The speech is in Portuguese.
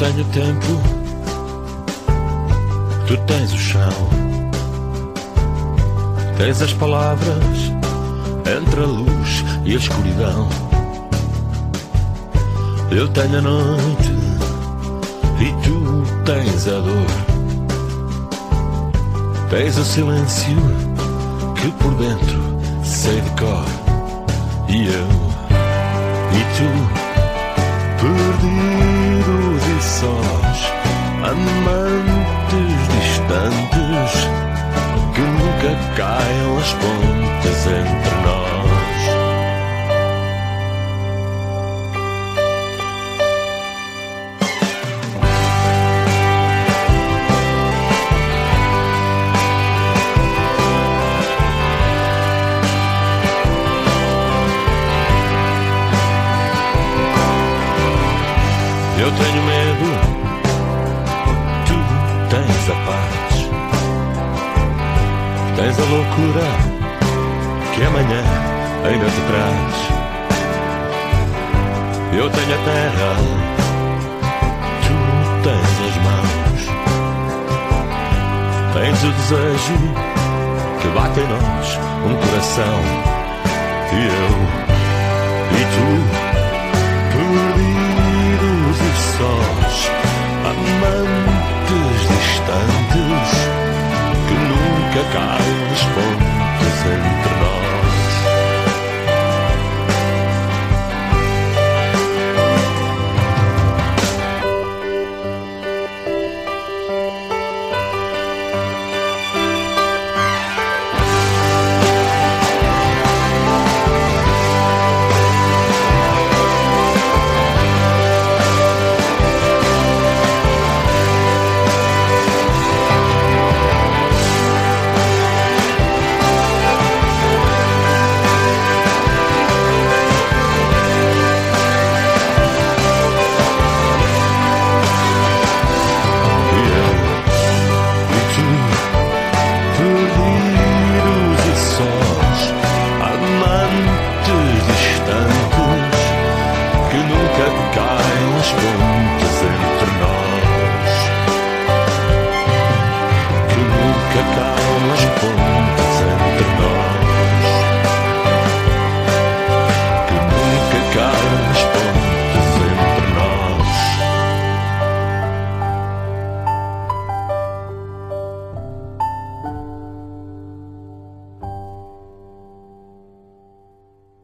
tenho tempo, tu tens o chão, tens as palavras entre a luz e a escuridão. Eu tenho a noite e tu tens a dor. Tens o silêncio que por dentro sei de cor. E eu e tu, perdidos e sós, amantes distantes que nunca caem as pontes entre nós. Eu tenho medo, tu tens a paz. Tens a loucura que amanhã ainda te traz. Eu tenho a terra, tu tens as mãos. Tens o desejo que bate em nós um coração. E eu e tu, perdidos e sós, amantes distantes que nunca caem